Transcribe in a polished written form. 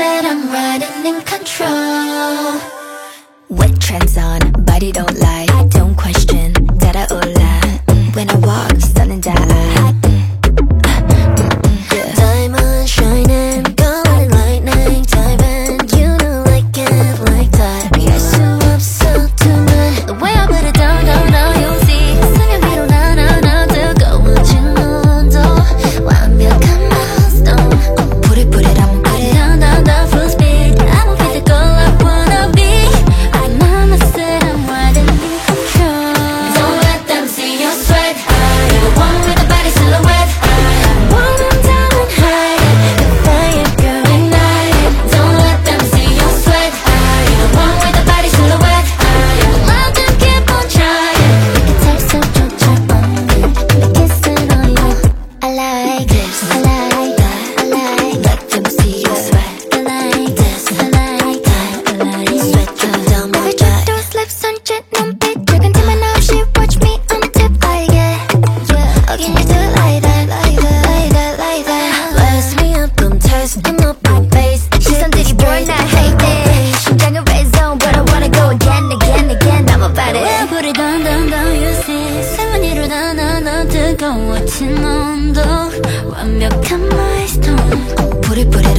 said I'm riding in control. Wet trends on, body don't lie. Don't question, 따라올라. When I walk, stunning die. Diamond shining, golden lightning, diving. You know I can't like that. 예수 없어 tonight. The way I put it down, down, down, you'll see. 세상 위로 나나나 뜨거워진 온도. 완벽한 milestone. Put it on, put it down, down, down, full speed. I'ma be the girl I wanna be. Mama said I'm riding in control. Don't let them see your sweat. You're the one with the body silhouette. One I'm down and hiding. The fire girl ignited. Don't let them see your sweat. You're the one with the body silhouette. Let them keep on trying. You can taste the joy on me. Kissing on you. I like this. I like that. I like them see you sweat. I like this. I like that. I like sweat down my back. Those lips sunset 눈빛 퇴근팀은 없이 watch me on tip like it. Oh, can you do it like that, like that, like that, like that? Bless me up, don't test me up, my face. 시선들이 boring, I hate it. 심장은 red zone, but I wanna go again, again, again. I'm about it. When I put it down, down, down, you see. 세번 이루 뜨거워진 온도. 완벽한 milestone. Put it